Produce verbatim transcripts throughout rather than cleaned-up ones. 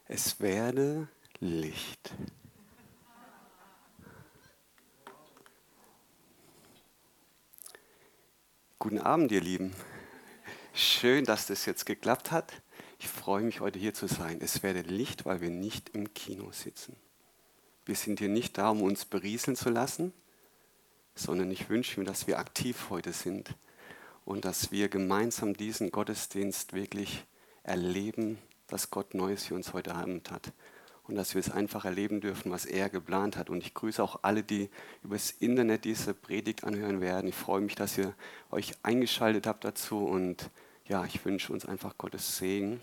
Es werde Licht. Guten Abend, ihr Lieben. Schön, dass das jetzt geklappt hat. Ich freue mich, heute hier zu sein. Es werde Licht, weil wir nicht im Kino sitzen. Wir sind hier nicht da, um uns berieseln zu lassen, sondern ich wünsche mir, dass wir aktiv heute sind und dass wir gemeinsam diesen Gottesdienst wirklich erleben, dass Gott Neues für uns heute Abend hat. Und dass wir es einfach erleben dürfen, was er geplant hat. Und ich grüße auch alle, die übers Internet diese Predigt anhören werden. Ich freue mich, dass ihr euch eingeschaltet habt dazu. Und ja, ich wünsche uns einfach Gottes Segen.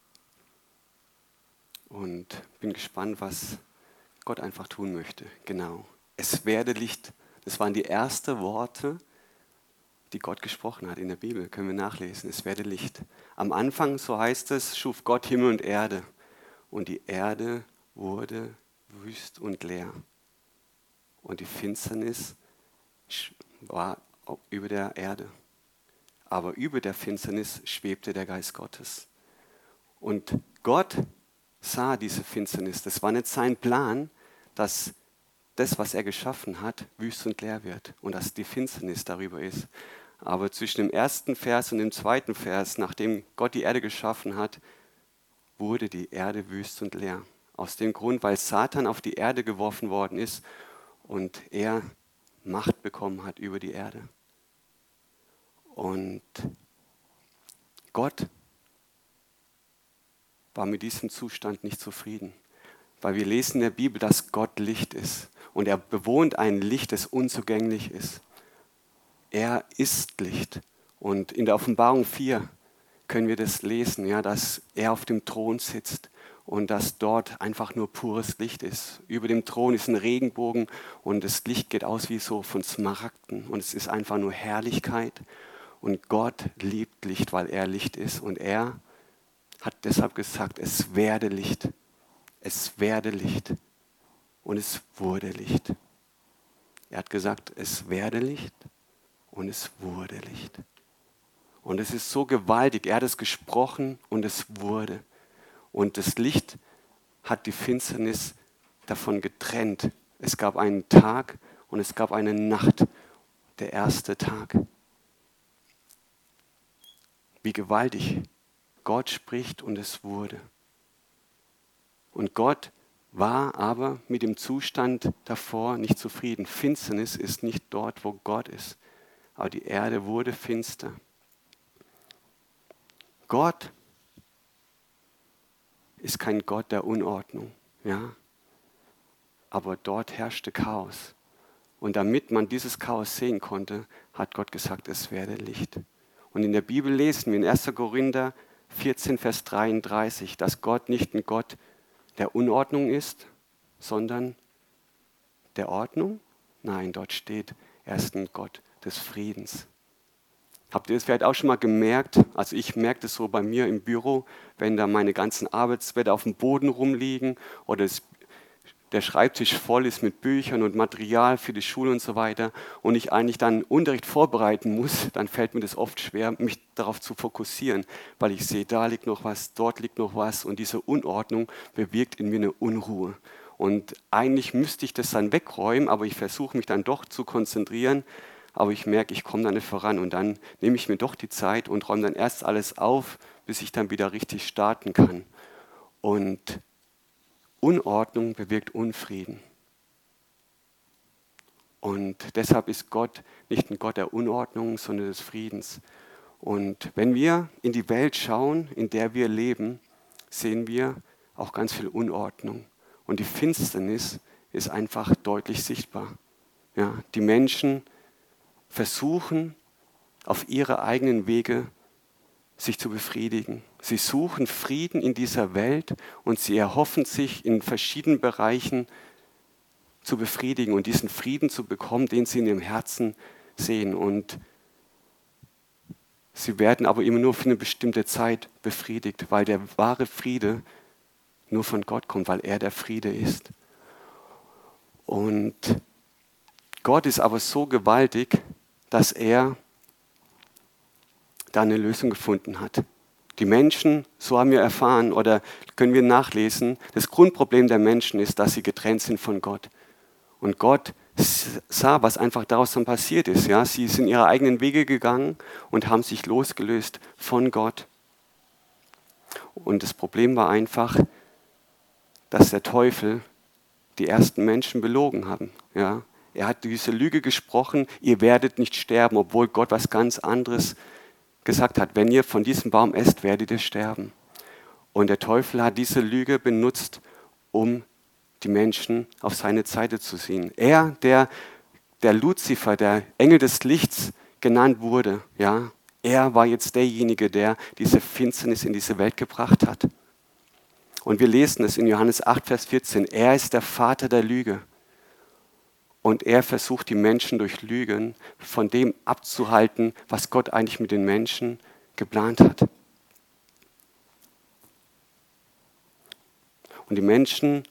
Und bin gespannt, was Gott einfach tun möchte. Genau. Es werde Licht. Das waren die ersten Worte, die Gott gesprochen hat in der Bibel. Können wir nachlesen. Es werde Licht. Am Anfang, so heißt es, schuf Gott Himmel und Erde. Und die Erde wurde wüst und leer. Und die Finsternis war über der Erde. Aber über der Finsternis schwebte der Geist Gottes. Und Gott sah diese Finsternis. Das war nicht sein Plan, dass das, was er geschaffen hat, wüst und leer wird. Und dass die Finsternis darüber ist. Aber zwischen dem ersten Vers und dem zweiten Vers, nachdem Gott die Erde geschaffen hat, wurde die Erde wüst und leer. Aus dem Grund, weil Satan auf die Erde geworfen worden ist und er Macht bekommen hat über die Erde. Und Gott war mit diesem Zustand nicht zufrieden, weil wir lesen in der Bibel, dass Gott Licht ist und er bewohnt ein Licht, das unzugänglich ist. Er ist Licht. Und in der Offenbarung vier können wir das lesen, ja, dass er auf dem Thron sitzt und dass dort einfach nur pures Licht ist. Über dem Thron ist ein Regenbogen und das Licht geht aus wie so von Smaragden und es ist einfach nur Herrlichkeit. Und Gott liebt Licht, weil er Licht ist und er hat deshalb gesagt, es werde Licht, es werde Licht und es wurde Licht. Er hat gesagt, es werde Licht und es wurde Licht. Und es ist so gewaltig, er hat es gesprochen und es wurde. Und das Licht hat die Finsternis davon getrennt. Es gab einen Tag und es gab eine Nacht, der erste Tag. Wie gewaltig. Gott spricht und es wurde. Und Gott war aber mit dem Zustand davor nicht zufrieden. Finsternis ist nicht dort, wo Gott ist. Aber die Erde wurde finster. Gott ist kein Gott der Unordnung, ja? Aber dort herrschte Chaos. Und damit man dieses Chaos sehen konnte, hat Gott gesagt, es werde Licht. Und in der Bibel lesen wir in erster Korinther vierzehn, Vers dreiunddreißig, dass Gott nicht ein Gott der Unordnung ist, sondern der Ordnung. Nein, dort steht, er ist ein Gott des Friedens. Habt ihr das vielleicht auch schon mal gemerkt? Also ich merke das so bei mir im Büro, wenn da meine ganzen Arbeitsblätter auf dem Boden rumliegen oder das, der Schreibtisch voll ist mit Büchern und Material für die Schule und so weiter und ich eigentlich dann Unterricht vorbereiten muss, dann fällt mir das oft schwer, mich darauf zu fokussieren, weil ich sehe, da liegt noch was, dort liegt noch was und diese Unordnung bewirkt in mir eine Unruhe. Und eigentlich müsste ich das dann wegräumen, aber ich versuche mich dann doch zu konzentrieren. Aber ich merke, ich komme da nicht voran und dann nehme ich mir doch die Zeit und räume dann erst alles auf, bis ich dann wieder richtig starten kann. Und Unordnung bewirkt Unfrieden. Und deshalb ist Gott nicht ein Gott der Unordnung, sondern des Friedens. Und wenn wir in die Welt schauen, in der wir leben, sehen wir auch ganz viel Unordnung. Und die Finsternis ist einfach deutlich sichtbar. Ja, die Menschen versuchen, auf ihre eigenen Wege sich zu befriedigen. Sie suchen Frieden in dieser Welt und sie erhoffen sich in verschiedenen Bereichen zu befriedigen und diesen Frieden zu bekommen, den sie in ihrem Herzen sehen. Und sie werden aber immer nur für eine bestimmte Zeit befriedigt, weil der wahre Friede nur von Gott kommt, weil er der Friede ist. Und Gott ist aber so gewaltig, dass er da eine Lösung gefunden hat. Die Menschen, so haben wir erfahren oder können wir nachlesen, das Grundproblem der Menschen ist, dass sie getrennt sind von Gott. Und Gott sah, was einfach daraus dann passiert ist. Ja? Sie sind ihre eigenen Wege gegangen und haben sich losgelöst von Gott. Und das Problem war einfach, dass der Teufel die ersten Menschen belogen hat. Ja? Er hat diese Lüge gesprochen, ihr werdet nicht sterben, obwohl Gott was ganz anderes gesagt hat. Wenn ihr von diesem Baum esst, werdet ihr sterben. Und der Teufel hat diese Lüge benutzt, um die Menschen auf seine Seite zu ziehen. Er, der, der Luzifer, der Engel des Lichts genannt wurde, ja, er war jetzt derjenige, der diese Finsternis in diese Welt gebracht hat. Und wir lesen es in Johannes acht, Vers vierzehn. Er ist der Vater der Lüge. Und er versucht, die Menschen durch Lügen von dem abzuhalten, was Gott eigentlich mit den Menschen geplant hat. Und die Menschen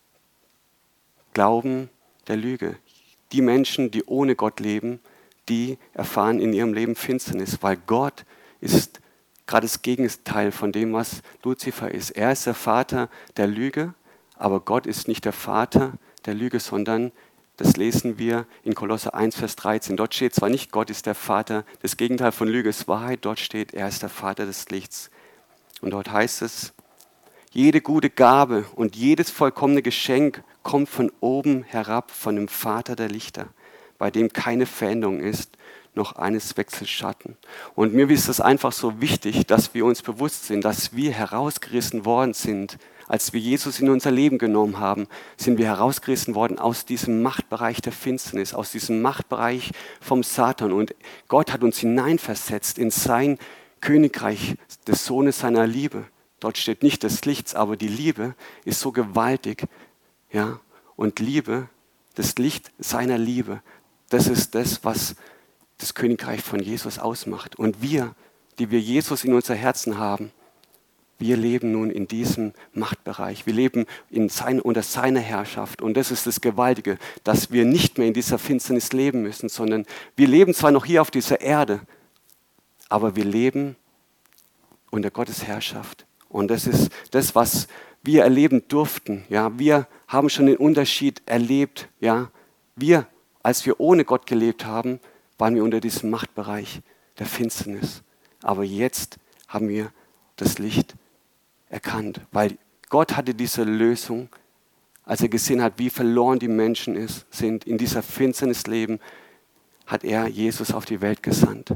glauben der Lüge. Die Menschen, die ohne Gott leben, die erfahren in ihrem Leben Finsternis, weil Gott ist gerade das Gegenteil von dem, was Luzifer ist. Er ist der Vater der Lüge, aber Gott ist nicht der Vater der Lüge, sondern das lesen wir in Kolosser eins, Vers dreizehn. Dort steht zwar nicht, Gott ist der Vater, das Gegenteil von Lüge ist Wahrheit, dort steht, er ist der Vater des Lichts. Und dort heißt es, jede gute Gabe und jedes vollkommene Geschenk kommt von oben herab, von dem Vater der Lichter, bei dem keine Veränderung ist, noch eines Wechselschatten. Und mir ist es einfach so wichtig, dass wir uns bewusst sind, dass wir herausgerissen worden sind. Als wir Jesus in unser Leben genommen haben, sind wir herausgerissen worden aus diesem Machtbereich der Finsternis, aus diesem Machtbereich vom Satan. Und Gott hat uns hineinversetzt in sein Königreich des Sohnes seiner Liebe. Dort steht nicht des Lichts, aber die Liebe ist so gewaltig. Ja? Und Liebe, das Licht seiner Liebe, das ist das, was das Königreich von Jesus ausmacht. Und wir, die wir Jesus in unser Herzen haben, wir leben nun in diesem Machtbereich. Wir leben in sein, unter seiner Herrschaft. Und das ist das Gewaltige, dass wir nicht mehr in dieser Finsternis leben müssen, sondern wir leben zwar noch hier auf dieser Erde, aber wir leben unter Gottes Herrschaft. Und das ist das, was wir erleben durften. Ja, wir haben schon den Unterschied erlebt. Ja, wir, als wir ohne Gott gelebt haben, waren wir unter diesem Machtbereich der Finsternis. Aber jetzt haben wir das Licht erkannt, weil Gott hatte diese Lösung, als er gesehen hat, wie verloren die Menschen ist, sind in dieser Finsternis leben, hat er Jesus auf die Welt gesandt.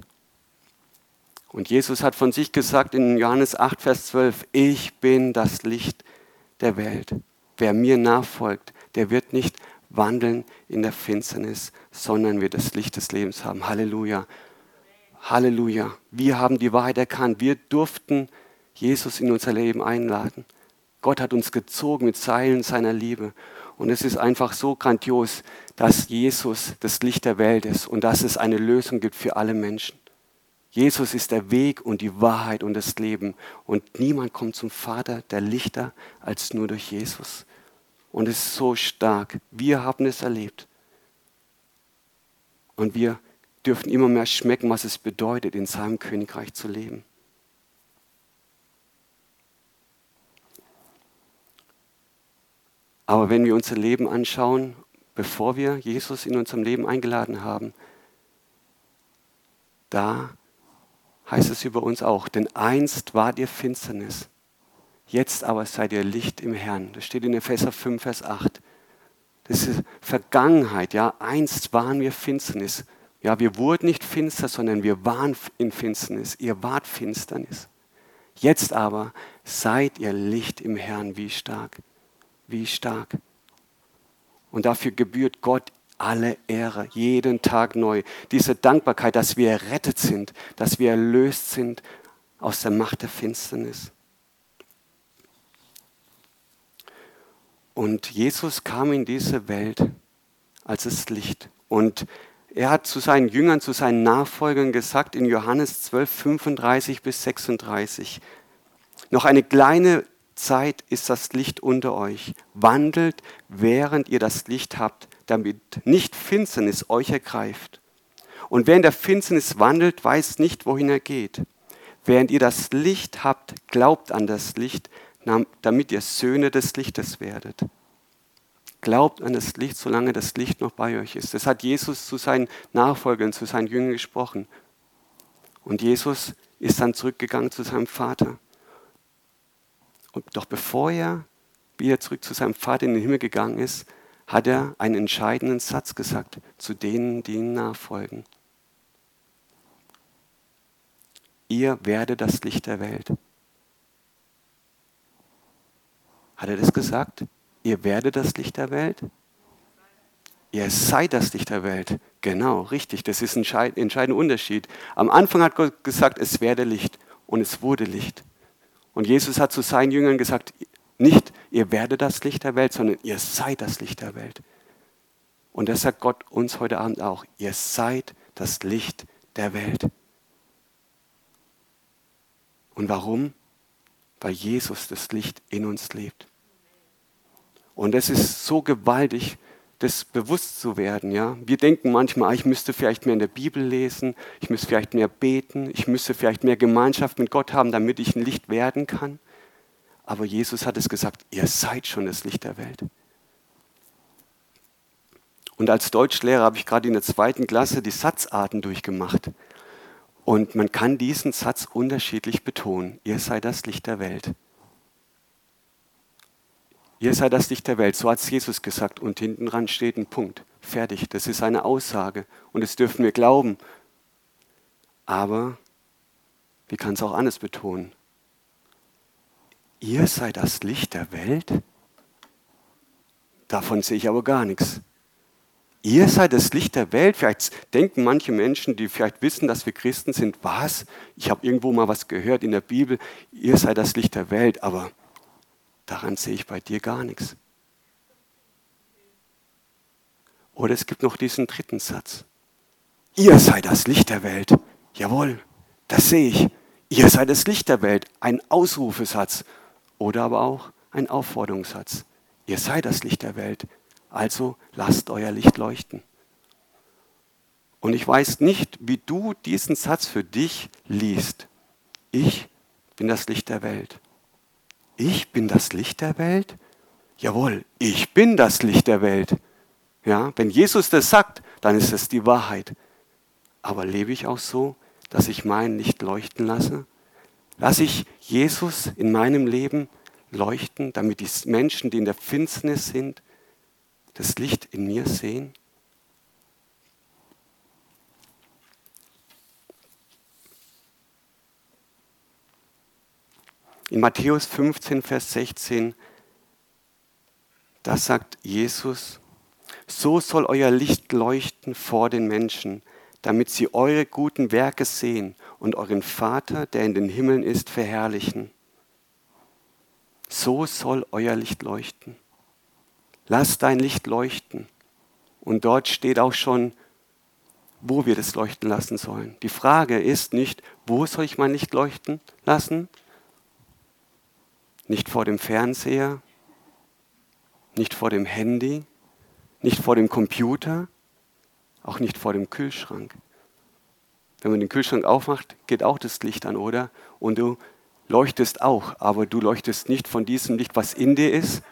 Und Jesus hat von sich gesagt in Johannes acht, Vers zwölf, ich bin das Licht der Welt. Wer mir nachfolgt, der wird nicht wandeln in der Finsternis, sondern wird das Licht des Lebens haben. Halleluja. Halleluja. Wir haben die Wahrheit erkannt. Wir durften Jesus in unser Leben einladen. Gott hat uns gezogen mit Seilen seiner Liebe. Und es ist einfach so grandios, dass Jesus das Licht der Welt ist und dass es eine Lösung gibt für alle Menschen. Jesus ist der Weg und die Wahrheit und das Leben. Und niemand kommt zum Vater der Lichter als nur durch Jesus. Und es ist so stark. Wir haben es erlebt. Und wir dürfen immer mehr schmecken, was es bedeutet, in seinem Königreich zu leben. Aber wenn wir unser Leben anschauen, bevor wir Jesus in unserem Leben eingeladen haben, da heißt es über uns auch, denn einst wart ihr Finsternis, jetzt aber seid ihr Licht im Herrn. Das steht in Epheser fünf, Vers acht. Das ist Vergangenheit, ja, einst waren wir Finsternis. Ja, wir wurden nicht finster, sondern wir waren in Finsternis. Ihr wart Finsternis. Jetzt aber seid ihr Licht im Herrn, wie stark. Wie stark. Und dafür gebührt Gott alle Ehre, jeden Tag neu. Diese Dankbarkeit, dass wir errettet sind, dass wir erlöst sind aus der Macht der Finsternis. Und Jesus kam in diese Welt als das Licht. Und er hat zu seinen Jüngern, zu seinen Nachfolgern gesagt in Johannes zwölf, fünfunddreißig bis sechsunddreißig, noch eine kleine Zeit ist das Licht unter euch. Wandelt, während ihr das Licht habt, damit nicht Finsternis euch ergreift. Und wer in der Finsternis wandelt, weiß nicht, wohin er geht. während ihr das Licht habt, glaubt an das Licht, damit ihr Söhne des Lichtes werdet. Glaubt an das Licht, solange das Licht noch bei euch ist. Das hat Jesus zu seinen Nachfolgern, zu seinen Jüngern gesprochen. Und Jesus ist dann zurückgegangen zu seinem Vater. Und doch bevor er wieder zurück zu seinem Vater in den Himmel gegangen ist, hat er einen entscheidenden Satz gesagt zu denen, die ihm nachfolgen. Ihr werdet das Licht der Welt. Hat er das gesagt? Ihr werdet das Licht der Welt? Ihr seid das Licht der Welt. Genau, richtig. Das ist ein entscheidender Unterschied. Am Anfang hat Gott gesagt, es werde Licht und es wurde Licht. Und Jesus hat zu seinen Jüngern gesagt, nicht ihr werdet das Licht der Welt, sondern ihr seid das Licht der Welt. Und das sagt Gott uns heute Abend auch. Ihr seid das Licht der Welt. Und warum? Weil Jesus das Licht in uns lebt. Und es ist so gewaltig, das bewusst zu werden. Ja? Wir denken manchmal, ich müsste vielleicht mehr in der Bibel lesen, ich müsste vielleicht mehr beten, ich müsste vielleicht mehr Gemeinschaft mit Gott haben, damit ich ein Licht werden kann. Aber Jesus hat es gesagt, ihr seid schon das Licht der Welt. Und als Deutschlehrer habe ich gerade in der zweiten Klasse die Satzarten durchgemacht. Und man kann diesen Satz unterschiedlich betonen. Ihr seid das Licht der Welt. Ihr seid das Licht der Welt, so hat es Jesus gesagt. Und hinten dran steht ein Punkt. Fertig, das ist eine Aussage. Und das dürfen wir glauben. Aber wie kann es auch anders betonen? Ihr seid das Licht der Welt? Davon sehe ich aber gar nichts. Ihr seid das Licht der Welt. Vielleicht denken manche Menschen, die vielleicht wissen, dass wir Christen sind, was? Ich habe irgendwo mal was gehört in der Bibel. Ihr seid das Licht der Welt, aber daran sehe ich bei dir gar nichts. Oder es gibt noch diesen dritten Satz. Ihr seid das Licht der Welt. Jawohl, das sehe ich. Ihr seid das Licht der Welt. Ein Ausrufesatz. Oder aber auch ein Aufforderungssatz. Ihr seid das Licht der Welt. Also lasst euer Licht leuchten. Und ich weiß nicht, wie du diesen Satz für dich liest. Ich bin das Licht der Welt. Ich bin das Licht der Welt? Jawohl, ich bin das Licht der Welt. Ja, wenn Jesus das sagt, dann ist es die Wahrheit. Aber lebe ich auch so, dass ich mein Licht leuchten lasse? Lasse ich Jesus in meinem Leben leuchten, damit die Menschen, die in der Finsternis sind, das Licht in mir sehen? In Matthäus fünfzehn, Vers sechzehn, da sagt Jesus, so soll euer Licht leuchten vor den Menschen, damit sie eure guten Werke sehen und euren Vater, der in den Himmeln ist, verherrlichen. So soll euer Licht leuchten. Lass dein Licht leuchten. Und dort steht auch schon, wo wir das leuchten lassen sollen. Die Frage ist nicht, wo soll ich mein Licht leuchten lassen? Nicht vor dem Fernseher, nicht vor dem Handy, nicht vor dem Computer, auch nicht vor dem Kühlschrank. Wenn man den Kühlschrank aufmacht, geht auch das Licht an, oder? Und du leuchtest auch, aber du leuchtest nicht von diesem Licht, was in dir ist.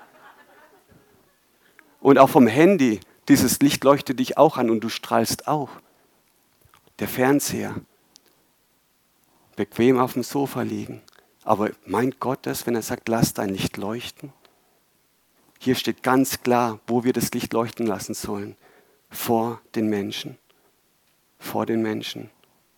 Und auch vom Handy, dieses Licht leuchtet dich auch an und du strahlst auch. Der Fernseher, bequem auf dem Sofa liegen. Aber meint Gott das, wenn er sagt, lass dein Licht leuchten? Hier steht ganz klar, wo wir das Licht leuchten lassen sollen. Vor den Menschen. Vor den Menschen.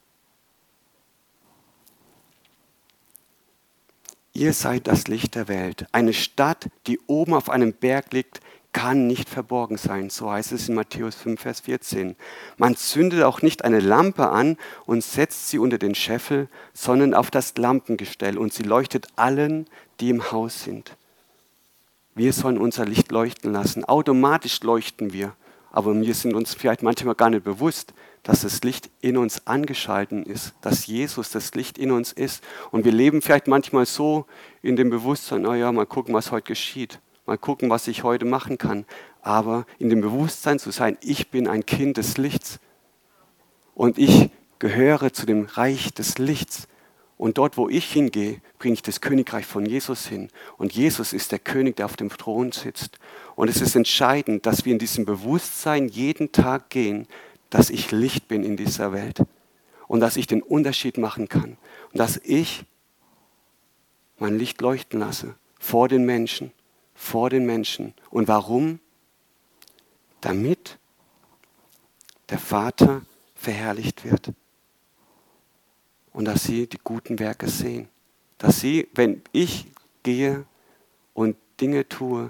Ihr seid das Licht der Welt. Eine Stadt, die oben auf einem Berg liegt, kann nicht verborgen sein. So heißt es in Matthäus fünf, Vers vierzehn. Man zündet auch nicht eine Lampe an und setzt sie unter den Scheffel, sondern auf das Lampengestell und sie leuchtet allen, die im Haus sind. Wir sollen unser Licht leuchten lassen. Automatisch leuchten wir, aber wir sind uns vielleicht manchmal gar nicht bewusst, dass das Licht in uns angeschaltet ist, dass Jesus das Licht in uns ist. Und wir leben vielleicht manchmal so in dem Bewusstsein, naja, mal gucken, was heute geschieht. Mal gucken, was ich heute machen kann. Aber in dem Bewusstsein zu sein, ich bin ein Kind des Lichts. Und ich gehöre zu dem Reich des Lichts. Und dort, wo ich hingehe, bringe ich das Königreich von Jesus hin. Und Jesus ist der König, der auf dem Thron sitzt. Und es ist entscheidend, dass wir in diesem Bewusstsein jeden Tag gehen, dass ich Licht bin in dieser Welt. Und dass ich den Unterschied machen kann. Und dass ich mein Licht leuchten lasse vor den Menschen, vor den Menschen. Und warum? Damit der Vater verherrlicht wird. Und dass sie die guten Werke sehen. Dass sie, wenn ich gehe und Dinge tue,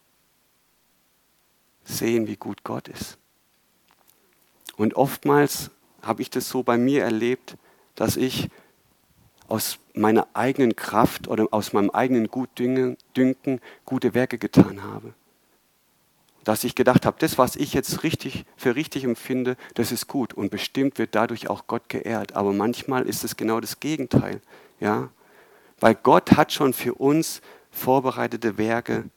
sehen, wie gut Gott ist. Und oftmals habe ich das so bei mir erlebt, dass ich aus meiner eigenen Kraft oder aus meinem eigenen Gutdünken gute Werke getan habe. Dass ich gedacht habe, das, was ich jetzt richtig für richtig empfinde, das ist gut und bestimmt wird dadurch auch Gott geehrt. Aber manchmal ist es genau das Gegenteil. Ja? Weil Gott hat schon für uns vorbereitete Werke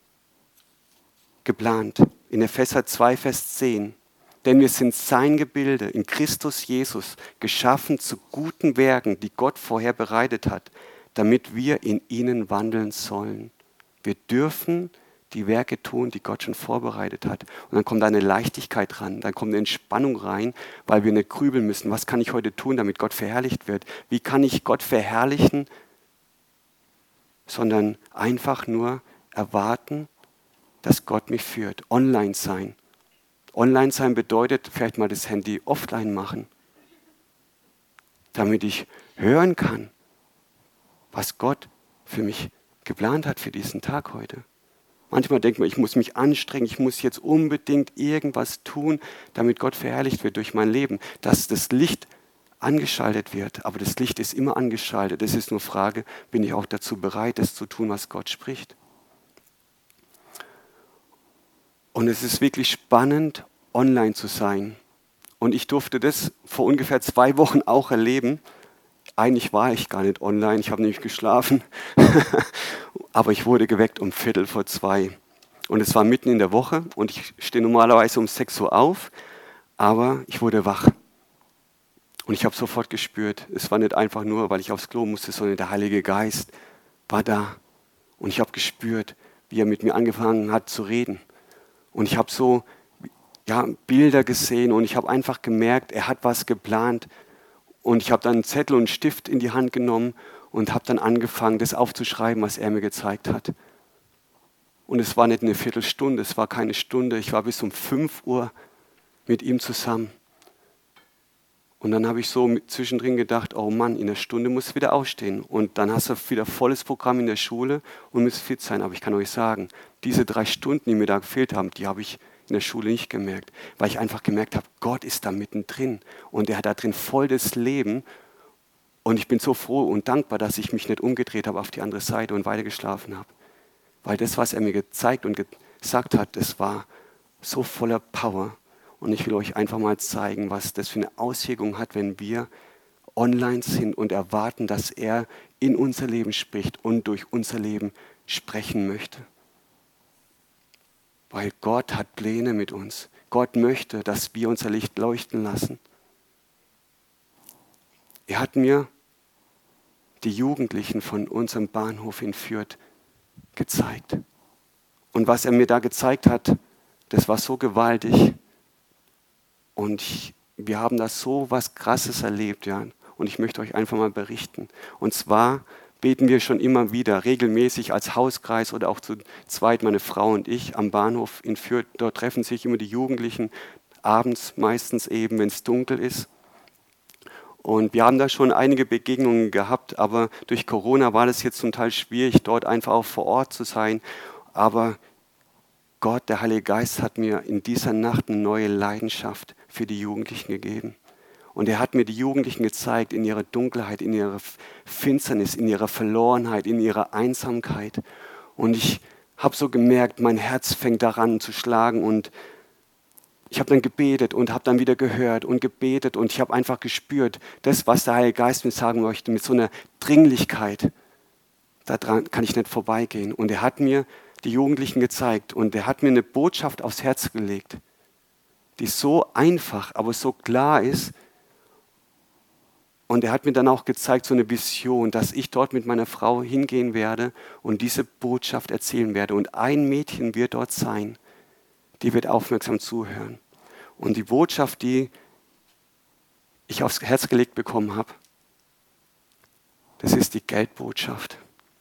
geplant. In Epheser zwei, Vers zehn. Denn wir sind sein Gebilde in Christus Jesus, geschaffen zu guten Werken, die Gott vorher bereitet hat, damit wir in ihnen wandeln sollen. Wir dürfen die Werke tun, die Gott schon vorbereitet hat. Und dann kommt eine Leichtigkeit ran, dann kommt eine Entspannung rein, weil wir nicht grübeln müssen. Was kann ich heute tun, damit Gott verherrlicht wird? Wie kann ich Gott verherrlichen? Sondern einfach nur erwarten, dass Gott mich führt. Online sein. Online sein bedeutet vielleicht mal das Handy offline machen, damit ich hören kann, was Gott für mich geplant hat für diesen Tag heute. Manchmal denkt man, ich muss mich anstrengen, ich muss jetzt unbedingt irgendwas tun, damit Gott verherrlicht wird durch mein Leben, dass das Licht angeschaltet wird. Aber das Licht ist immer angeschaltet. Es ist nur Frage, bin ich auch dazu bereit, das zu tun, was Gott spricht. Und es ist wirklich spannend, online zu sein. Und ich durfte das vor ungefähr zwei Wochen auch erleben. Eigentlich war ich gar nicht online, ich habe nämlich geschlafen. Aber ich wurde geweckt um Viertel vor zwei. Und es war mitten in der Woche und ich stehe normalerweise um sechs Uhr auf, aber ich wurde wach. Und ich habe sofort gespürt, es war nicht einfach nur, weil ich aufs Klo musste, sondern der Heilige Geist war da. Und ich habe gespürt, wie er mit mir angefangen hat zu reden. Und ich habe so ja, Bilder gesehen und ich habe einfach gemerkt, er hat was geplant. Und ich habe dann einen Zettel und einen Stift in die Hand genommen und habe dann angefangen, das aufzuschreiben, was er mir gezeigt hat. Und es war nicht eine Viertelstunde, es war keine Stunde. Ich war bis um fünf Uhr mit ihm zusammen. Und dann habe ich so zwischendrin gedacht, oh Mann, in einer Stunde muss ich wieder aufstehen. Und dann hast du wieder volles Programm in der Schule und musst fit sein. Aber ich kann euch sagen, diese drei Stunden, die mir da gefehlt haben, die habe ich in der Schule nicht gemerkt. Weil ich einfach gemerkt habe, Gott ist da mittendrin. Und er hat da drin voll das Leben. Und ich bin so froh und dankbar, dass ich mich nicht umgedreht habe auf die andere Seite und weiter geschlafen habe. Weil das, was er mir gezeigt und gesagt hat, das war so voller Power. Und ich will euch einfach mal zeigen, was das für eine Auswirkung hat, wenn wir online sind und erwarten, dass er in unser Leben spricht und durch unser Leben sprechen möchte. Weil Gott hat Pläne mit uns. Gott möchte, dass wir unser Licht leuchten lassen. Er hat mir die Jugendlichen von unserem Bahnhof in Fürth gezeigt. Und was er mir da gezeigt hat, das war so gewaltig. Und ich, wir haben da so was Krasses erlebt, ja. Und ich möchte euch einfach mal berichten. Und zwar beten wir schon immer wieder, regelmäßig als Hauskreis oder auch zu zweit, meine Frau und ich, am Bahnhof in Fürth. Dort treffen sich immer die Jugendlichen, abends meistens eben, wenn es dunkel ist. Und wir haben da schon einige Begegnungen gehabt, aber durch Corona war das jetzt zum Teil schwierig, dort einfach auch vor Ort zu sein. Aber Gott, der Heilige Geist, hat mir in dieser Nacht eine neue Leidenschaft für die Jugendlichen gegeben. Und er hat mir die Jugendlichen gezeigt in ihrer Dunkelheit, in ihrer Finsternis, in ihrer Verlorenheit, in ihrer Einsamkeit. Und ich habe so gemerkt, mein Herz fängt daran zu schlagen und ich habe dann gebetet und habe dann wieder gehört und gebetet und ich habe einfach gespürt, das, was der Heilige Geist mir sagen möchte, mit so einer Dringlichkeit, daran kann ich nicht vorbeigehen. Und er hat mir die Jugendlichen gezeigt und er hat mir eine Botschaft aufs Herz gelegt, die so einfach, aber so klar ist Und er hat mir dann auch gezeigt, so eine Vision, dass ich dort mit meiner Frau hingehen werde und diese Botschaft erzählen werde. Und ein Mädchen wird dort sein, die wird aufmerksam zuhören. Und die Botschaft, die ich aufs Herz gelegt bekommen habe, das ist die Geldbotschaft.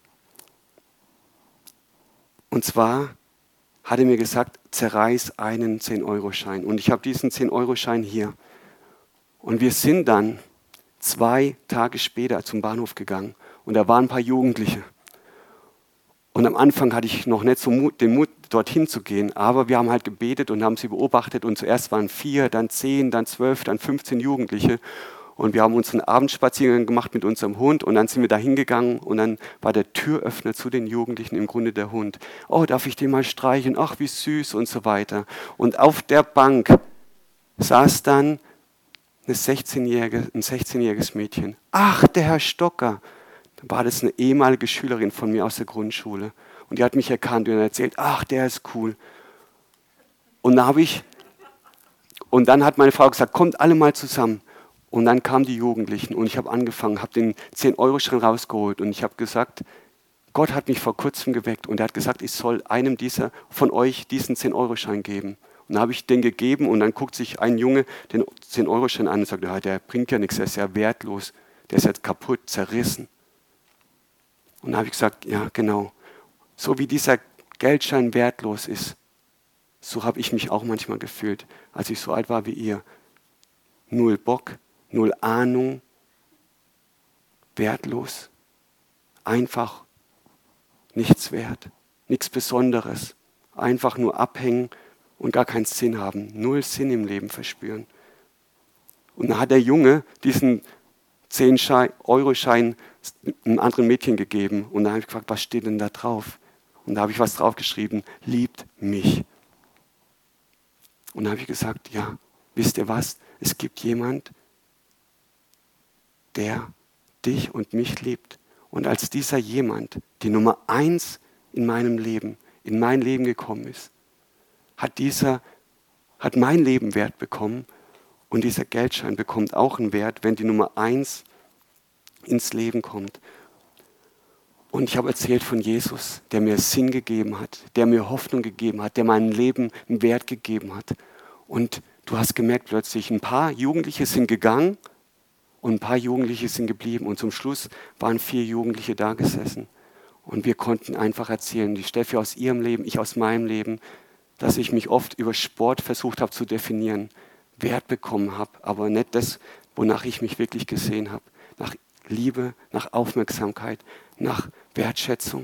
Und zwar hat er mir gesagt, zerreiß einen zehn-Euro-Schein. Und ich habe diesen zehn-Euro-Schein hier. Und wir sind dann zwei Tage später zum Bahnhof gegangen. Und da waren ein paar Jugendliche. Und am Anfang hatte ich noch nicht so Mut, den Mut, dorthin zu gehen. Aber wir haben halt gebetet und haben sie beobachtet. Und zuerst waren vier, dann zehn, dann zwölf, dann fünfzehn Jugendliche. Und wir haben unseren Abendspaziergang gemacht mit unserem Hund. Und dann sind wir da hingegangen. Und dann war der Türöffner zu den Jugendlichen im Grunde der Hund. Oh, darf ich den mal streicheln? Ach, wie süß und so weiter. Und auf der Bank saß dann eine sechzehnjährige, ein sechzehnjähriges Mädchen. Ach, der Herr Stocker. Da war das eine ehemalige Schülerin von mir aus der Grundschule. Und die hat mich erkannt und erzählt, ach, der ist cool. Und, da habe ich, und dann hat meine Frau gesagt, kommt alle mal zusammen. Und dann kamen die Jugendlichen und ich habe angefangen, habe den zehn-Euro-Schein rausgeholt und ich habe gesagt, Gott hat mich vor kurzem geweckt und er hat gesagt, ich soll einem dieser von euch diesen zehn-Euro-Schein geben. Und dann habe ich den gegeben und dann guckt sich ein Junge den zehn-Euro-Schein an und sagt, ja, der bringt ja nichts, der ist ja wertlos, der ist jetzt kaputt, zerrissen. Und dann habe ich gesagt, ja genau, so wie dieser Geldschein wertlos ist, so habe ich mich auch manchmal gefühlt, als ich so alt war wie ihr. Null Bock, null Ahnung, wertlos, einfach nichts wert, nichts Besonderes, einfach nur abhängen und gar keinen Sinn haben, null Sinn im Leben verspüren. Und dann hat der Junge diesen zehn-Euro-Schein einem anderen Mädchen gegeben und dann habe ich gefragt, was steht denn da drauf? Und da habe ich was draufgeschrieben, liebt mich. Und dann habe ich gesagt, ja, wisst ihr was? Es gibt jemand, der dich und mich liebt. Und als dieser jemand, die Nummer eins in meinem Leben, in mein Leben gekommen ist, hat dieser, hat mein Leben Wert bekommen und dieser Geldschein bekommt auch einen Wert, wenn die Nummer eins ins Leben kommt. Und ich habe erzählt von Jesus, der mir Sinn gegeben hat, der mir Hoffnung gegeben hat, der meinem Leben einen Wert gegeben hat. Und du hast gemerkt plötzlich, ein paar Jugendliche sind gegangen und ein paar Jugendliche sind geblieben. Und zum Schluss waren vier Jugendliche da gesessen. Und wir konnten einfach erzählen, die Steffi aus ihrem Leben, ich aus meinem Leben, dass ich mich oft über Sport versucht habe zu definieren, Wert bekommen habe, aber nicht das, wonach ich mich wirklich gesehen habe. Nach Liebe, nach Aufmerksamkeit, nach Wertschätzung.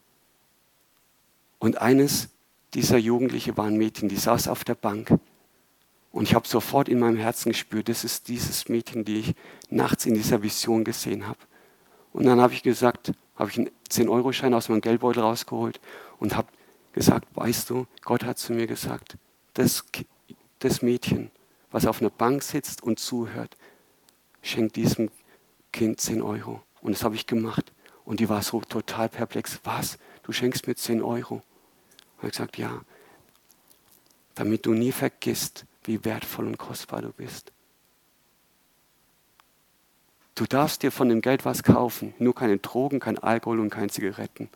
Und eines dieser Jugendliche war ein Mädchen, die saß auf der Bank. Und ich habe sofort in meinem Herzen gespürt, das ist dieses Mädchen, die ich nachts in dieser Vision gesehen habe. Und dann habe ich gesagt, habe ich einen zehn-Euro-Schein aus meinem Geldbeutel rausgeholt und habe gesagt, weißt du, Gott hat zu mir gesagt, das, das Mädchen, was auf einer Bank sitzt und zuhört, schenkt diesem Kind zehn Euro. Und das habe ich gemacht. Und die war so total perplex. Was? Du schenkst mir zehn Euro? Und ich habe gesagt, ja, damit du nie vergisst, wie wertvoll und kostbar du bist. Du darfst dir von dem Geld was kaufen, nur keine Drogen, kein Alkohol und keine Zigaretten.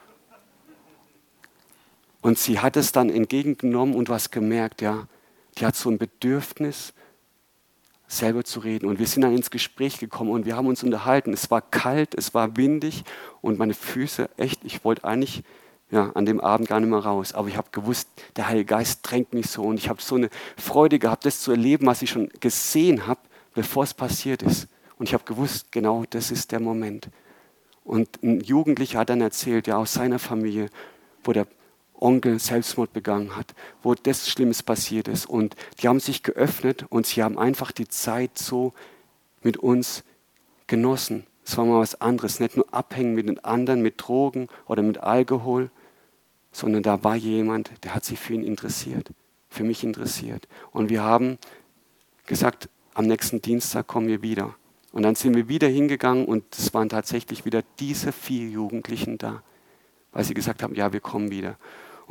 Und sie hat es dann entgegengenommen und was gemerkt, ja, die hat so ein Bedürfnis, selber zu reden. Und wir sind dann ins Gespräch gekommen und wir haben uns unterhalten. Es war kalt, es war windig und meine Füße, echt, ich wollte eigentlich ja, an dem Abend gar nicht mehr raus. Aber ich habe gewusst, der Heilige Geist drängt mich so und ich habe so eine Freude gehabt, das zu erleben, was ich schon gesehen habe, bevor es passiert ist. Und ich habe gewusst, genau das ist der Moment. Und ein Jugendlicher hat dann erzählt, ja, aus seiner Familie, wo der Onkel Selbstmord begangen hat, wo das Schlimmes passiert ist. Und die haben sich geöffnet und sie haben einfach die Zeit so mit uns genossen. Es war mal was anderes, nicht nur abhängen mit den anderen, mit Drogen oder mit Alkohol, sondern da war jemand, der hat sich für ihn interessiert, für mich interessiert. Und wir haben gesagt, am nächsten Dienstag kommen wir wieder. Und dann sind wir wieder hingegangen und es waren tatsächlich wieder diese vier Jugendlichen da, weil sie gesagt haben, ja, wir kommen wieder.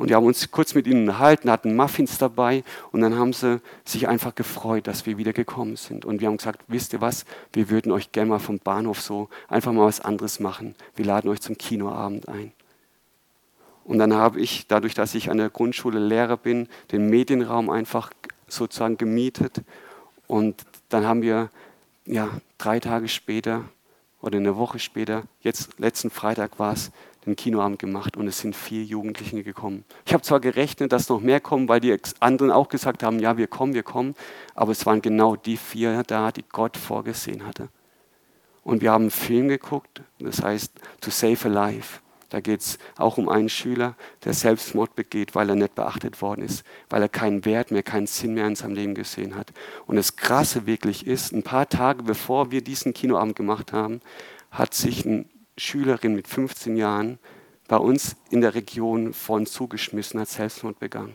Und wir haben uns kurz mit ihnen unterhalten, hatten Muffins dabei und dann haben sie sich einfach gefreut, dass wir wieder gekommen sind. Und wir haben gesagt, wisst ihr was, wir würden euch gerne mal vom Bahnhof so einfach mal was anderes machen. Wir laden euch zum Kinoabend ein. Und dann habe ich, dadurch, dass ich an der Grundschule Lehrer bin, den Medienraum einfach sozusagen gemietet. Und dann haben wir ja, drei Tage später oder eine Woche später, jetzt letzten Freitag war es, den Kinoabend gemacht und es sind vier Jugendliche gekommen. Ich habe zwar gerechnet, dass noch mehr kommen, weil die anderen auch gesagt haben, ja, wir kommen, wir kommen, aber es waren genau die vier da, die Gott vorgesehen hatte. Und wir haben einen Film geguckt, das heißt To Save a Life. Da geht es auch um einen Schüler, der Selbstmord begeht, weil er nicht beachtet worden ist, weil er keinen Wert mehr, keinen Sinn mehr in seinem Leben gesehen hat. Und das Krasse wirklich ist, ein paar Tage bevor wir diesen Kinoabend gemacht haben, hat sich eine Schülerin mit fünfzehn Jahren bei uns in der Region vorn zugeschmissen, hat Selbstmord begangen.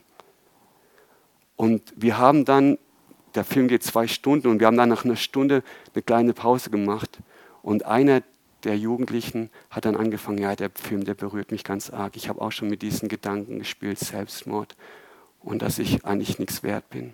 Und wir haben dann, der Film geht zwei Stunden und wir haben dann nach einer Stunde eine kleine Pause gemacht und einer der Jugendlichen hat dann angefangen, ja, der Film, der berührt mich ganz arg. Ich habe auch schon mit diesen Gedanken gespielt, Selbstmord und dass ich eigentlich nichts wert bin.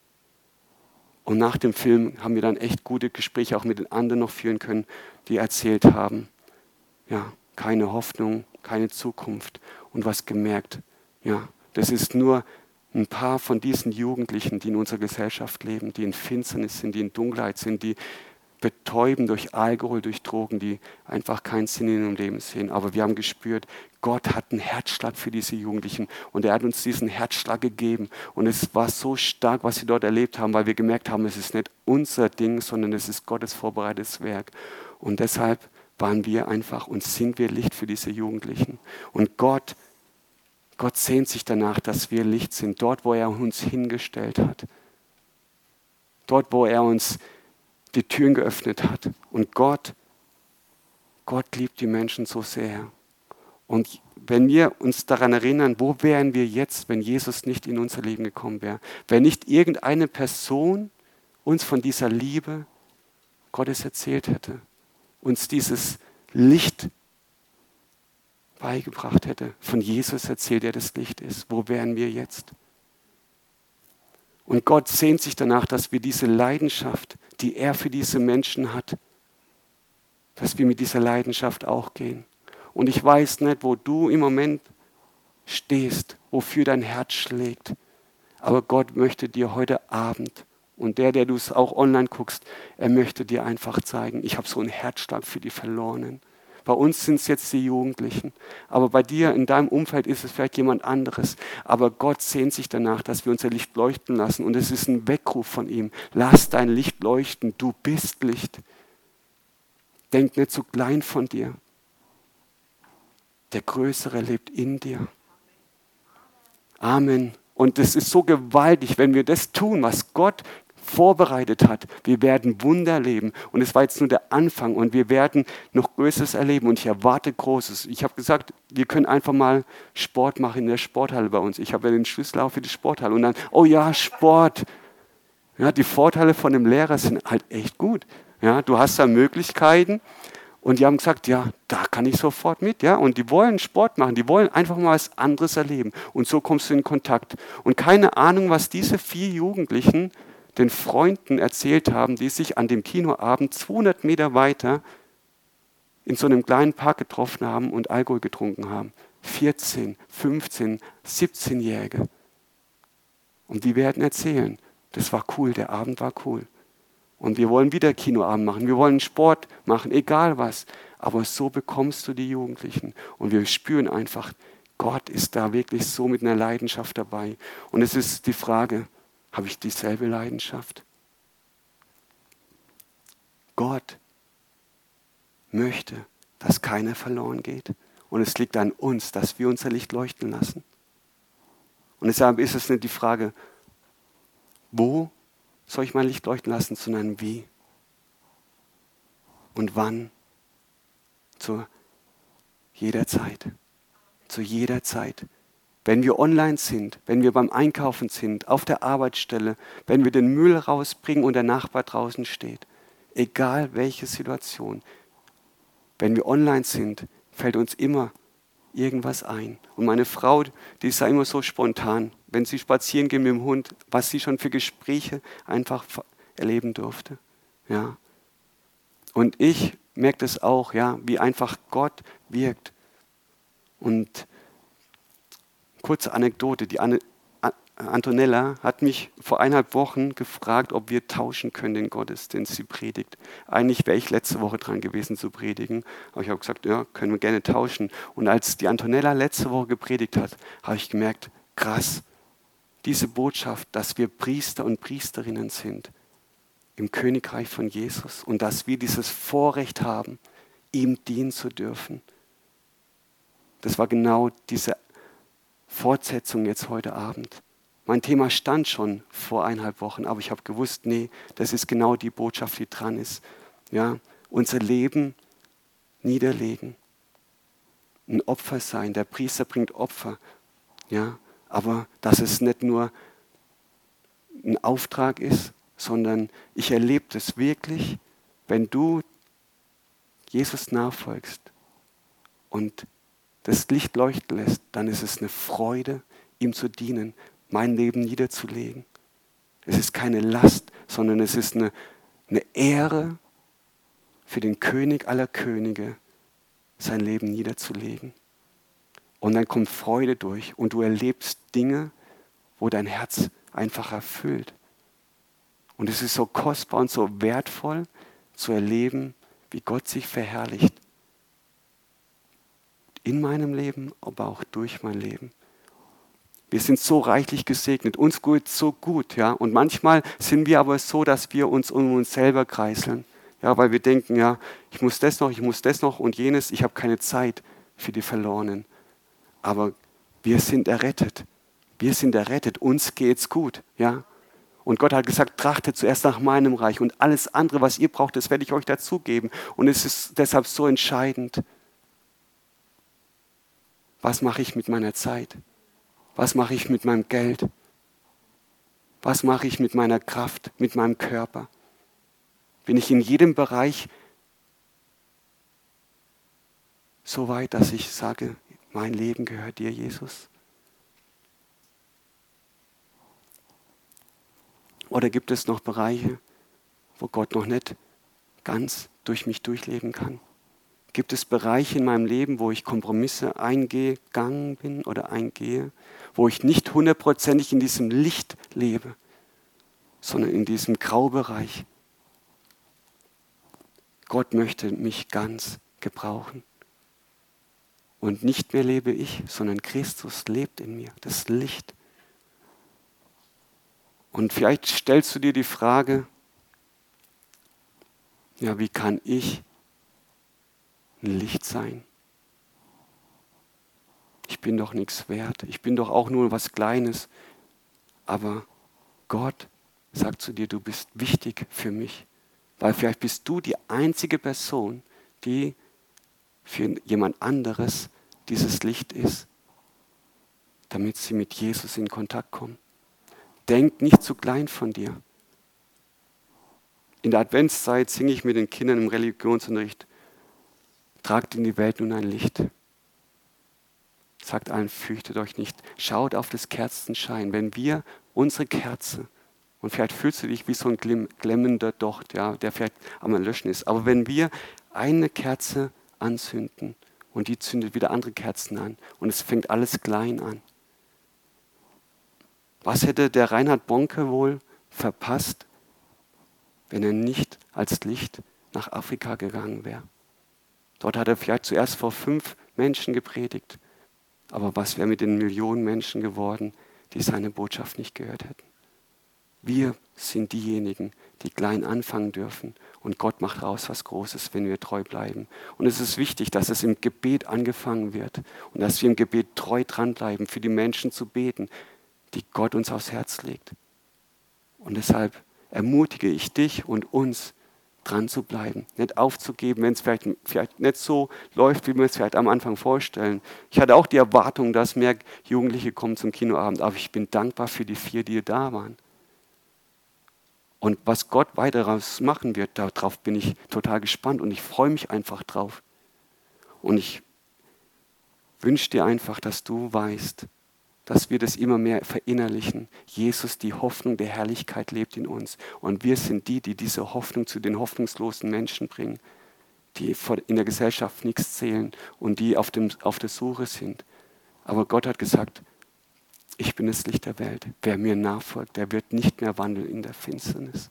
Und nach dem Film haben wir dann echt gute Gespräche auch mit den anderen noch führen können, die erzählt haben, ja, keine Hoffnung, keine Zukunft und was gemerkt, ja, das ist nur ein paar von diesen Jugendlichen, die in unserer Gesellschaft leben, die in Finsternis sind, die in Dunkelheit sind, die betäuben durch Alkohol, durch Drogen, die einfach keinen Sinn in ihrem Leben sehen. Aber wir haben gespürt, Gott hat einen Herzschlag für diese Jugendlichen und er hat uns diesen Herzschlag gegeben. Und es war so stark, was wir dort erlebt haben, weil wir gemerkt haben, es ist nicht unser Ding, sondern es ist Gottes vorbereitetes Werk. Und deshalb waren wir einfach und sind wir Licht für diese Jugendlichen. Und Gott, Gott sehnt sich danach, dass wir Licht sind, dort, wo er uns hingestellt hat. Dort, wo er uns die Türen geöffnet hat. Und Gott, Gott liebt die Menschen so sehr. Und wenn wir uns daran erinnern, wo wären wir jetzt, wenn Jesus nicht in unser Leben gekommen wäre? Wenn nicht irgendeine Person uns von dieser Liebe Gottes erzählt hätte, uns dieses Licht beigebracht hätte, von Jesus erzählt, der das Licht ist, wo wären wir jetzt? Und Gott sehnt sich danach, dass wir diese Leidenschaft, die er für diese Menschen hat, dass wir mit dieser Leidenschaft auch gehen. Und ich weiß nicht, wo du im Moment stehst, wofür dein Herz schlägt. Aber Gott möchte dir heute Abend, und der, der du es auch online guckst, er möchte dir einfach zeigen, ich habe so einen Herzschlag für die Verlorenen. Bei uns sind es jetzt die Jugendlichen, aber bei dir, in deinem Umfeld ist es vielleicht jemand anderes. Aber Gott sehnt sich danach, dass wir unser Licht leuchten lassen. Und es ist ein Weckruf von ihm. Lass dein Licht leuchten, du bist Licht. Denk nicht zu klein von dir. Der Größere lebt in dir. Amen. Und es ist so gewaltig, wenn wir das tun, was Gott vorbereitet hat. Wir werden Wunder erleben. Und es war jetzt nur der Anfang und wir werden noch Größeres erleben und ich erwarte Großes. Ich habe gesagt, wir können einfach mal Sport machen in der Sporthalle bei uns. Ich habe ja den Schlüssel auch für die Sporthalle und dann, oh ja, Sport. Ja, die Vorteile von dem Lehrer sind halt echt gut. Ja, du hast da Möglichkeiten und die haben gesagt, ja, da kann ich sofort mit. Ja, und die wollen Sport machen, die wollen einfach mal was anderes erleben. Und so kommst du in Kontakt. Und keine Ahnung, was diese vier Jugendlichen den Freunden erzählt haben, die sich an dem Kinoabend zweihundert Meter weiter in so einem kleinen Park getroffen haben und Alkohol getrunken haben. vierzehn, fünfzehn, siebzehnjährige. Und die werden erzählen, das war cool, der Abend war cool. Und wir wollen wieder Kinoabend machen, wir wollen Sport machen, egal was. Aber so bekommst du die Jugendlichen. Und wir spüren einfach, Gott ist da wirklich so mit einer Leidenschaft dabei. Und es ist die Frage, habe ich dieselbe Leidenschaft? Gott möchte, dass keiner verloren geht. Und es liegt an uns, dass wir unser Licht leuchten lassen. Und deshalb ist es nicht die Frage, wo soll ich mein Licht leuchten lassen, sondern wie und wann. Zu jeder Zeit. Zu jeder Zeit. Wenn wir online sind, wenn wir beim Einkaufen sind, auf der Arbeitsstelle, wenn wir den Müll rausbringen und der Nachbar draußen steht, egal welche Situation, wenn wir online sind, fällt uns immer irgendwas ein. Und meine Frau, die ist ja immer so spontan, wenn sie spazieren gehen mit dem Hund, was sie schon für Gespräche einfach erleben durfte. Ja. Und ich merke das auch, ja, wie einfach Gott wirkt. Und kurze Anekdote, die Anne, Antonella hat mich vor eineinhalb Wochen gefragt, ob wir tauschen können den Gottesdienst, die Predigt. Eigentlich wäre ich letzte Woche dran gewesen zu predigen, aber ich habe gesagt, ja, können wir gerne tauschen. Und als die Antonella letzte Woche gepredigt hat, habe ich gemerkt, krass, diese Botschaft, dass wir Priester und Priesterinnen sind im Königreich von Jesus und dass wir dieses Vorrecht haben, ihm dienen zu dürfen. Das war genau diese Fortsetzung jetzt heute Abend. Mein Thema stand schon vor eineinhalb Wochen, aber ich habe gewusst, nee, das ist genau die Botschaft, die dran ist. Ja, unser Leben niederlegen, ein Opfer sein. Der Priester bringt Opfer, ja, aber dass es nicht nur ein Auftrag ist, sondern ich erlebe das wirklich, wenn du Jesus nachfolgst und das Licht leuchten lässt, dann ist es eine Freude, ihm zu dienen, mein Leben niederzulegen. Es ist keine Last, sondern es ist eine, eine Ehre für den König aller Könige, sein Leben niederzulegen. Und dann kommt Freude durch und du erlebst Dinge, wo dein Herz einfach erfüllt. Und es ist so kostbar und so wertvoll zu erleben, wie Gott sich verherrlicht. In meinem Leben, aber auch durch mein Leben. Wir sind so reichlich gesegnet, uns geht so gut, ja. Und manchmal sind wir aber so, dass wir uns um uns selber kreiseln, ja, weil wir denken, ja, ich muss das noch, ich muss das noch und jenes, ich habe keine Zeit für die Verlorenen. Aber wir sind errettet, wir sind errettet, uns geht's gut, ja. Und Gott hat gesagt, trachtet zuerst nach meinem Reich und alles andere, was ihr braucht, das werde ich euch dazugeben. Und es ist deshalb so entscheidend. Was mache ich mit meiner Zeit? Was mache ich mit meinem Geld? Was mache ich mit meiner Kraft, mit meinem Körper? Bin ich in jedem Bereich so weit, dass ich sage, mein Leben gehört dir, Jesus? Oder gibt es noch Bereiche, wo Gott noch nicht ganz durch mich durchleben kann? Gibt es Bereiche in meinem Leben, wo ich Kompromisse eingegangen bin oder eingehe, wo ich nicht hundertprozentig in diesem Licht lebe, sondern in diesem Graubereich? Gott möchte mich ganz gebrauchen. Und nicht mehr lebe ich, sondern Christus lebt in mir, das Licht. Und vielleicht stellst du dir die Frage, ja, wie kann ich ein Licht sein? Ich bin doch nichts wert. Ich bin doch auch nur was Kleines. Aber Gott sagt zu dir, du bist wichtig für mich. Weil vielleicht bist du die einzige Person, die für jemand anderes dieses Licht ist, damit sie mit Jesus in Kontakt kommen. Denk nicht zu klein von dir. In der Adventszeit singe ich mit den Kindern im Religionsunterricht, tragt in die Welt nun ein Licht. Sagt allen, fürchtet euch nicht. Schaut auf das Kerzenschein. Wenn wir unsere Kerze, und vielleicht fühlst du dich wie so ein glemmender Docht, ja, der vielleicht am Löschen ist, aber wenn wir eine Kerze anzünden und die zündet wieder andere Kerzen an und es fängt alles klein an. Was hätte der Reinhard Bonke wohl verpasst, wenn er nicht als Licht nach Afrika gegangen wäre? Dort hat er vielleicht zuerst vor fünf Menschen gepredigt. Aber was wäre mit den Millionen Menschen geworden, die seine Botschaft nicht gehört hätten? Wir sind diejenigen, die klein anfangen dürfen. Und Gott macht raus was Großes, wenn wir treu bleiben. Und es ist wichtig, dass es im Gebet angefangen wird. Und dass wir im Gebet treu dranbleiben, für die Menschen zu beten, die Gott uns aufs Herz legt. Und deshalb ermutige ich dich und uns, dran zu bleiben, nicht aufzugeben, wenn es vielleicht, vielleicht nicht so läuft, wie wir es vielleicht am Anfang vorstellen. Ich hatte auch die Erwartung, dass mehr Jugendliche kommen zum Kinoabend, aber ich bin dankbar für die vier, die da waren. Und was Gott weiter daraus machen wird, darauf bin ich total gespannt und ich freue mich einfach drauf. Und ich wünsche dir einfach, dass du weißt, dass wir das immer mehr verinnerlichen. Jesus, die Hoffnung der Herrlichkeit lebt in uns. Und wir sind die, die diese Hoffnung zu den hoffnungslosen Menschen bringen, die in der Gesellschaft nichts zählen und die auf, dem, auf der Suche sind. Aber Gott hat gesagt, ich bin das Licht der Welt. Wer mir nachfolgt, der wird nicht mehr wandeln in der Finsternis.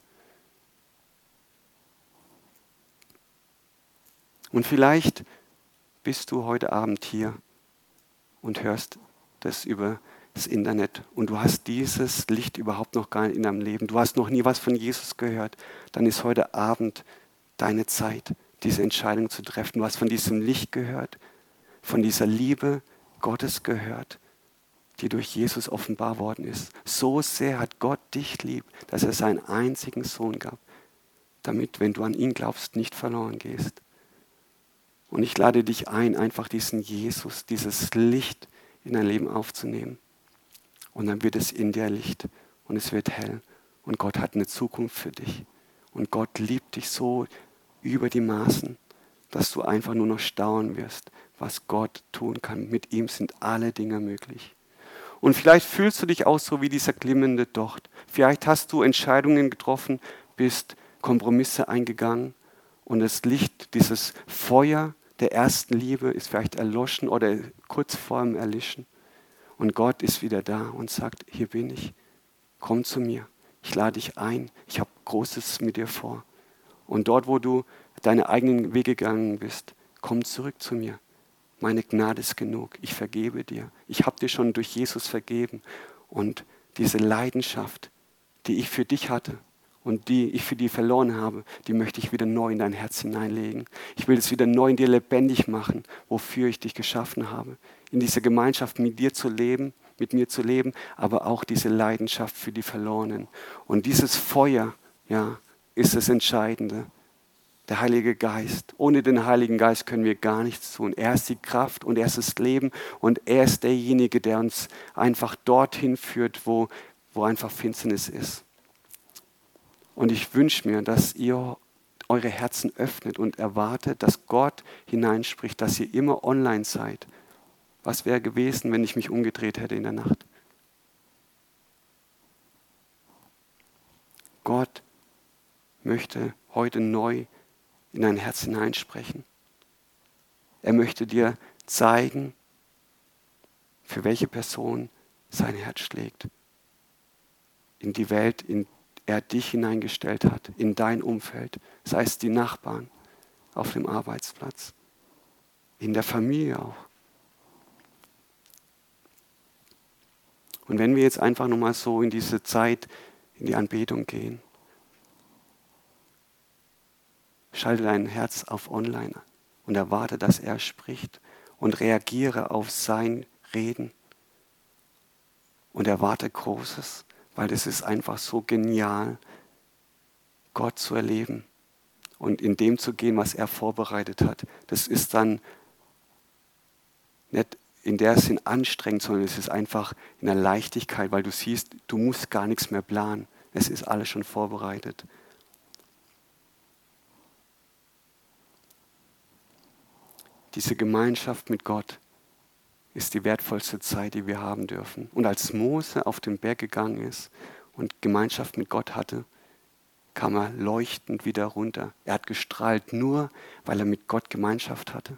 Und vielleicht bist du heute Abend hier und hörst das über das Internet und du hast dieses Licht überhaupt noch gar nicht in deinem Leben. Du hast noch nie was von Jesus gehört. Dann ist heute Abend deine Zeit, diese Entscheidung zu treffen. Du hast von diesem Licht gehört, von dieser Liebe Gottes gehört, die durch Jesus offenbar worden ist. So sehr hat Gott dich lieb, dass er seinen einzigen Sohn gab, damit, wenn du an ihn glaubst, nicht verloren gehst. Und ich lade dich ein, einfach diesen Jesus, dieses Licht in dein Leben aufzunehmen. Und dann wird es in dir Licht und es wird hell. Und Gott hat eine Zukunft für dich. Und Gott liebt dich so über die Maßen, dass du einfach nur noch staunen wirst, was Gott tun kann. Mit ihm sind alle Dinge möglich. Und vielleicht fühlst du dich auch so wie dieser glimmende Docht. Vielleicht hast du Entscheidungen getroffen, bist Kompromisse eingegangen und das Licht, dieses Feuer der ersten Liebe ist vielleicht erloschen oder kurz vor dem Erlischen. Und Gott ist wieder da und sagt, hier bin ich, komm zu mir, ich lade dich ein, ich habe Großes mit dir vor. Und dort, wo du deine eigenen Wege gegangen bist, komm zurück zu mir. Meine Gnade ist genug, ich vergebe dir. Ich habe dir schon durch Jesus vergeben. Und diese Leidenschaft, die ich für dich hatte und die ich für die verloren habe, die möchte ich wieder neu in dein Herz hineinlegen. Ich will es wieder neu in dir lebendig machen, wofür ich dich geschaffen habe. In dieser Gemeinschaft mit dir zu leben, mit mir zu leben, aber auch diese Leidenschaft für die Verlorenen. Und dieses Feuer, ja, ist das Entscheidende. Der Heilige Geist. Ohne den Heiligen Geist können wir gar nichts tun. Er ist die Kraft und er ist das Leben und er ist derjenige, der uns einfach dorthin führt, wo, wo einfach Finsternis ist. Und ich wünsche mir, dass ihr eure Herzen öffnet und erwartet, dass Gott hineinspricht, dass ihr immer online seid. Was wäre gewesen, wenn ich mich umgedreht hätte in der Nacht? Gott möchte heute neu in dein Herz hineinsprechen. Er möchte dir zeigen, für welche Person sein Herz schlägt. In die Welt, in er dich hineingestellt hat, in dein Umfeld, sei es die Nachbarn auf dem Arbeitsplatz, in der Familie auch. Und wenn wir jetzt einfach nochmal so in diese Zeit, in die Anbetung gehen, schalte dein Herz auf Online und erwarte, dass er spricht und reagiere auf sein Reden und erwarte Großes, weil es ist einfach so genial, Gott zu erleben und in dem zu gehen, was er vorbereitet hat. Das ist dann nicht in der Sinn anstrengend, sondern es ist einfach in der Leichtigkeit, weil du siehst, du musst gar nichts mehr planen. Es ist alles schon vorbereitet. Diese Gemeinschaft mit Gott ist die wertvollste Zeit, die wir haben dürfen. Und als Mose auf den Berg gegangen ist und Gemeinschaft mit Gott hatte, kam er leuchtend wieder runter. Er hat gestrahlt, nur weil er mit Gott Gemeinschaft hatte.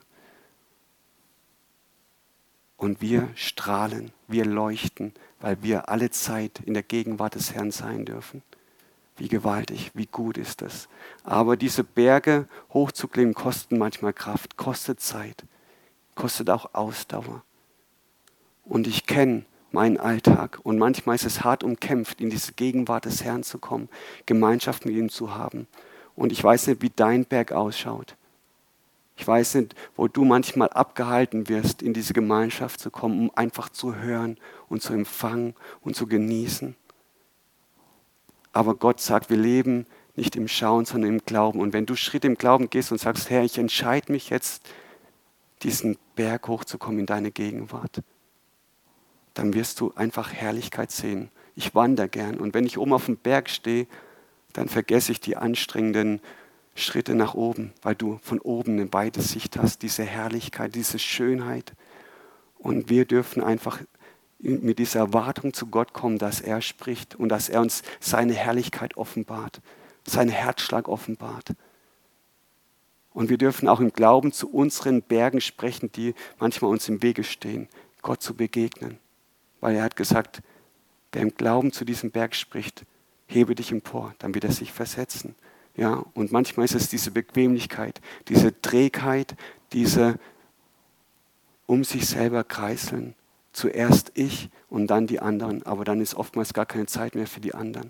Und wir strahlen, wir leuchten, weil wir alle Zeit in der Gegenwart des Herrn sein dürfen. Wie gewaltig, wie gut ist das. Aber diese Berge hochzuklimmen kosten manchmal Kraft, kostet Zeit, kostet auch Ausdauer. Und ich kenne meinen Alltag und manchmal ist es hart umkämpft, in diese Gegenwart des Herrn zu kommen, Gemeinschaft mit ihm zu haben. Und ich weiß nicht, wie dein Berg ausschaut. Ich weiß nicht, wo du manchmal abgehalten wirst, in diese Gemeinschaft zu kommen, um einfach zu hören und zu empfangen und zu genießen. Aber Gott sagt, wir leben nicht im Schauen, sondern im Glauben. Und wenn du Schritt im Glauben gehst und sagst, Herr, ich entscheide mich jetzt, diesen Berg hochzukommen in deine Gegenwart, dann wirst du einfach Herrlichkeit sehen. Ich wandere gern. Und wenn ich oben auf dem Berg stehe, dann vergesse ich die anstrengenden Schritte nach oben, weil du von oben eine weite Sicht hast, diese Herrlichkeit, diese Schönheit. Und wir dürfen einfach mit dieser Erwartung zu Gott kommen, dass er spricht und dass er uns seine Herrlichkeit offenbart, seinen Herzschlag offenbart. Und wir dürfen auch im Glauben zu unseren Bergen sprechen, die manchmal uns im Wege stehen, Gott zu begegnen. Weil er hat gesagt, wer im Glauben zu diesem Berg spricht, hebe dich empor, dann wird er sich versetzen. Ja, und manchmal ist es diese Bequemlichkeit, diese Trägheit, diese um sich selber kreiseln. Zuerst ich und dann die anderen, aber dann ist oftmals gar keine Zeit mehr für die anderen.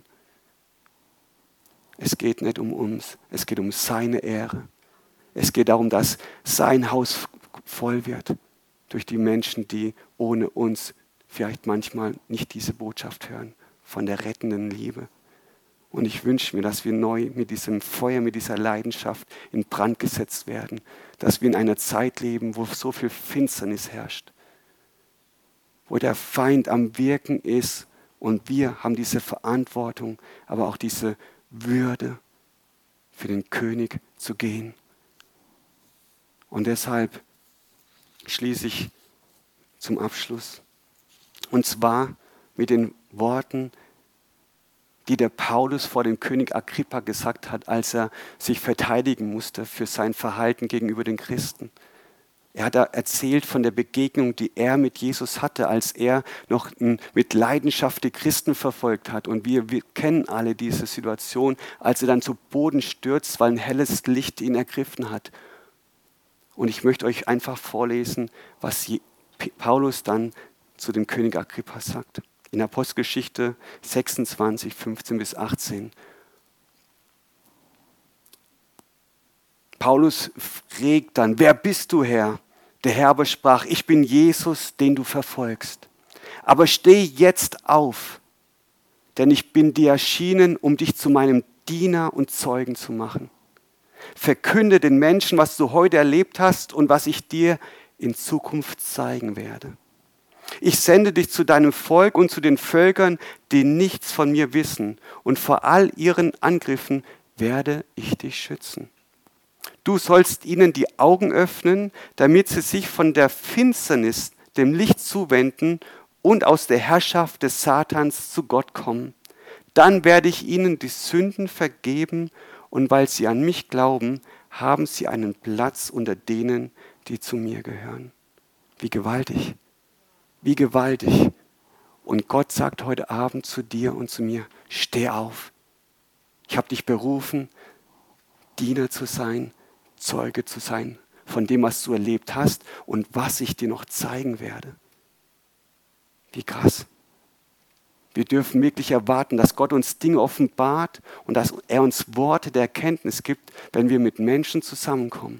Es geht nicht um uns, es geht um seine Ehre. Es geht darum, dass sein Haus voll wird durch die Menschen, die ohne uns vielleicht manchmal nicht diese Botschaft hören von der rettenden Liebe. Und ich wünsche mir, dass wir neu mit diesem Feuer, mit dieser Leidenschaft in Brand gesetzt werden, dass wir in einer Zeit leben, wo so viel Finsternis herrscht, wo der Feind am Wirken ist und wir haben diese Verantwortung, aber auch diese Würde, für den König zu gehen. Und deshalb schließe ich zum Abschluss. Und zwar mit den Worten, die der Paulus vor dem König Agrippa gesagt hat, als er sich verteidigen musste für sein Verhalten gegenüber den Christen. Er hat erzählt von der Begegnung, die er mit Jesus hatte, als er noch mit Leidenschaft die Christen verfolgt hat. Und wir, wir kennen alle diese Situation, als er dann zu Boden stürzt, weil ein helles Licht ihn ergriffen hat. Und ich möchte euch einfach vorlesen, was Paulus dann zu dem König Agrippa sagt. In Apostelgeschichte sechsundzwanzig, fünfzehn bis achtzehn. Paulus fragt dann, wer bist du, Herr? Der Herr aber sprach, ich bin Jesus, den du verfolgst. Aber steh jetzt auf, denn ich bin dir erschienen, um dich zu meinem Diener und Zeugen zu machen. Verkünde den Menschen, was du heute erlebt hast und was ich dir in Zukunft zeigen werde. Ich sende dich zu deinem Volk und zu den Völkern, die nichts von mir wissen, und vor all ihren Angriffen werde ich dich schützen. Du sollst ihnen die Augen öffnen, damit sie sich von der Finsternis dem Licht zuwenden und aus der Herrschaft des Satans zu Gott kommen. Dann werde ich ihnen die Sünden vergeben, und weil sie an mich glauben, haben sie einen Platz unter denen, die zu mir gehören. Wie gewaltig, wie gewaltig. Und Gott sagt heute Abend zu dir und zu mir, steh auf. Ich habe dich berufen, Diener zu sein, Zeuge zu sein von dem, was du erlebt hast und was ich dir noch zeigen werde. Wie krass. Wir dürfen wirklich erwarten, dass Gott uns Dinge offenbart und dass er uns Worte der Erkenntnis gibt, wenn wir mit Menschen zusammenkommen.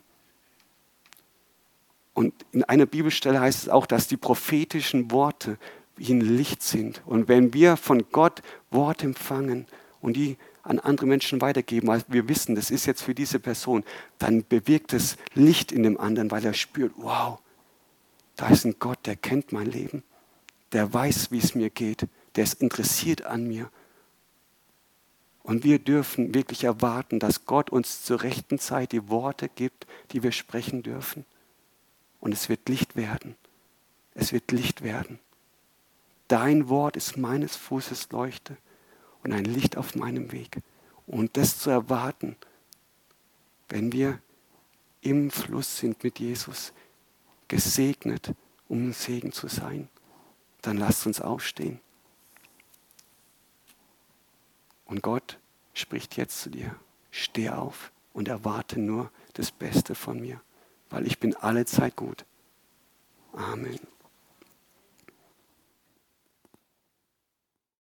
Und in einer Bibelstelle heißt es auch, dass die prophetischen Worte wie ein Licht sind. Und wenn wir von Gott Worte empfangen und die an andere Menschen weitergeben, weil wir wissen, das ist jetzt für diese Person, dann bewirkt es Licht in dem anderen, weil er spürt, wow, da ist ein Gott, der kennt mein Leben, der weiß, wie es mir geht, der ist interessiert an mir. Und wir dürfen wirklich erwarten, dass Gott uns zur rechten Zeit die Worte gibt, die wir sprechen dürfen. Und es wird Licht werden. Es wird Licht werden. Dein Wort ist meines Fußes Leuchte und ein Licht auf meinem Weg. Und das zu erwarten, wenn wir im Fluss sind mit Jesus, gesegnet, um ein Segen zu sein, dann lasst uns aufstehen. Und Gott spricht jetzt zu dir, steh auf und erwarte nur das Beste von mir, weil ich bin alle Zeit gut. Amen.